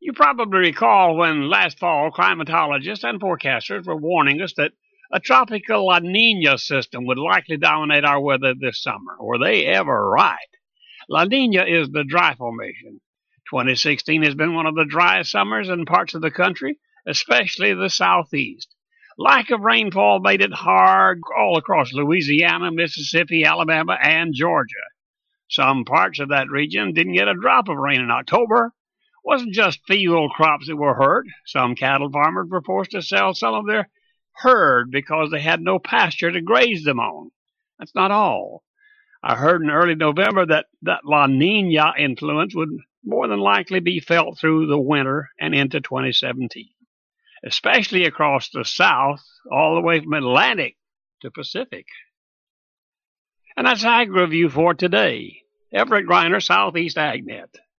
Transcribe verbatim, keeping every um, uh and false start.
You probably recall when last fall climatologists and forecasters were warning us that a tropical La Nina system would likely dominate our weather this summer. Were they ever right? La Nina is the dry formation. twenty sixteen has been one of the driest summers in parts of the country, especially the southeast. Lack of rainfall made it hard all across Louisiana, Mississippi, Alabama, and Georgia. Some parts of that region didn't get a drop of rain in October. It wasn't just field crops that were hurt. Some cattle farmers were forced to sell some of their herd because they had no pasture to graze them on. That's not all. I heard in early November that that La Nina influence would more than likely be felt through the winter and into twenty seventeen, especially across the south, all the way from Atlantic to Pacific. And that's Ag Review for today. Everett Griner, Southeast AgNet.